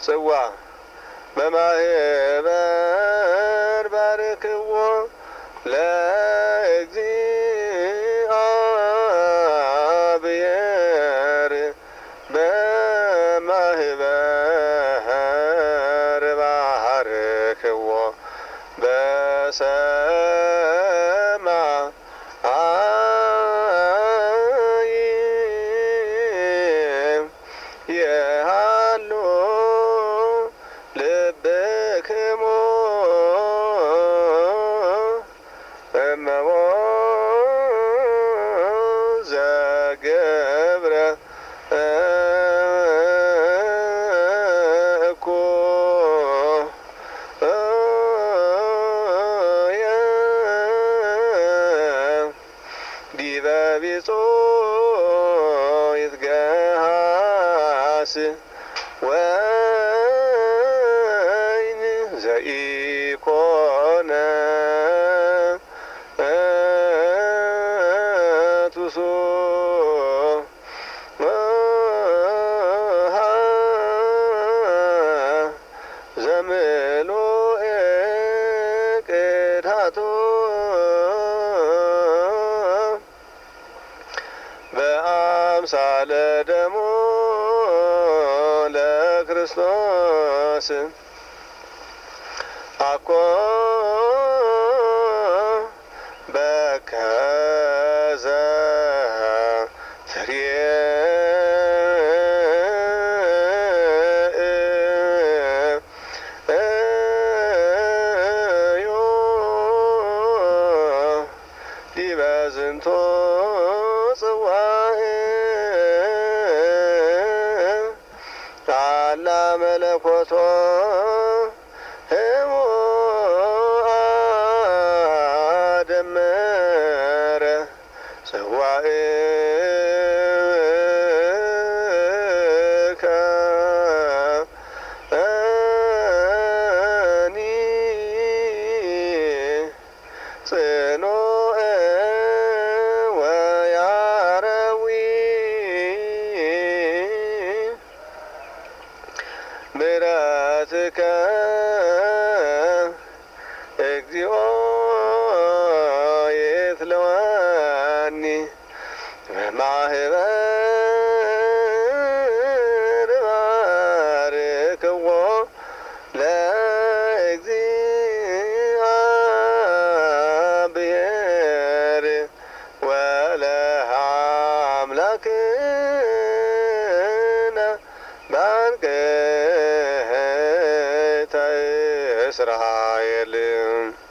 ጽዋ በማህበር ባርክዎ ለእግዚአብሔር በማህበር ባርክዎ በሰማይ የሃሎ ልብክሙ እመቦ ዘገብረ ዲበ ቢጾ ይትገሃስ ወይን ዘኢኮነ ቱሶ ዘምሎኤ ቅድሃቶ በአምሳለ ደሞ ለክርስቶስ አኮ በከዘ ትርየ ዲበ ዝንቶ ጽዋዕ አላ መለኮቶ ደመረ ጽዋዕከ እኒ ጽኑዕ ወያረዊ ምሕረትከ እግዚኦ ይትለወኒ በማህበር ባርክዎ ለእግዚአብሔር ወለአምላክነ ባንቅሕተ እስራኤል